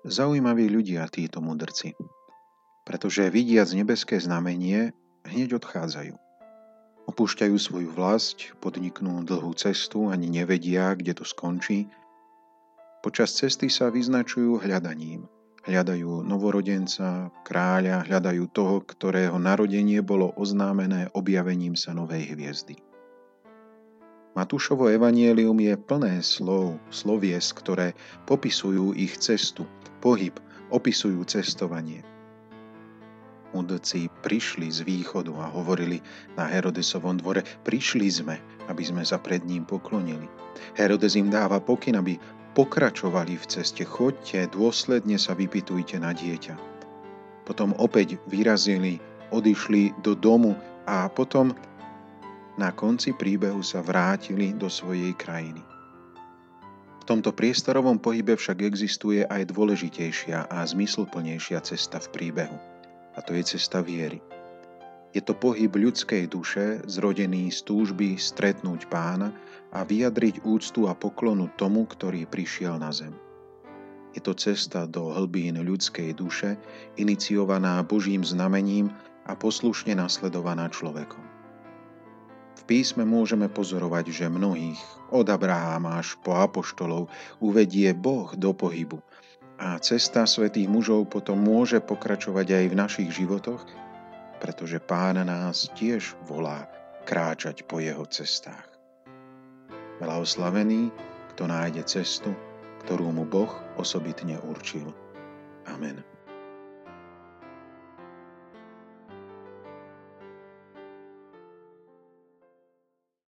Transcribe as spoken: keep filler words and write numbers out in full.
zaujímaví ľudia títo mudrci, pretože vidiac nebeské znamenie, hneď odchádzajú. Opúšťajú svoju vlast, podniknú dlhú cestu, ani nevedia, kde to skončí. Počas cesty sa vyznačujú hľadaním. Hľadajú novorodenca, kráľa, hľadajú toho, ktorého narodenie bolo oznámené objavením sa novej hviezdy. Matúšovo evanjelium je plné slov, slovies, ktoré popisujú ich cestu, pohyb, opisujú cestovanie. Mudrci prišli z východu a hovorili na Herodesovom dvore: prišli sme, aby sme sa pred ním poklonili. Herodes im dáva pokyn, aby pokračovali v ceste. Choďte, dôsledne sa vypytujte na dieťa. Potom opäť vyrazili, odišli do domu a potom na konci príbehu sa vrátili do svojej krajiny. V tomto priestorovom pohybe však existuje aj dôležitejšia a zmysluplnejšia cesta v príbehu. A to je cesta viery. Je to pohyb ľudskej duše, zrodený z túžby stretnúť Pána a vyjadriť úctu a poklonu tomu, ktorý prišiel na zem. Je to cesta do hlbín ľudskej duše, iniciovaná Božím znamením a poslušne nasledovaná človekom. V písme môžeme pozorovať, že mnohých, od Abraháma až po apoštolov, uvedie Boh do pohybu. A cesta svätých mužov potom môže pokračovať aj v našich životoch, pretože Pán nás tiež volá kráčať po jeho cestách. Blahoslavený, kto nájde cestu, ktorú mu Boh osobitne určil. Amen.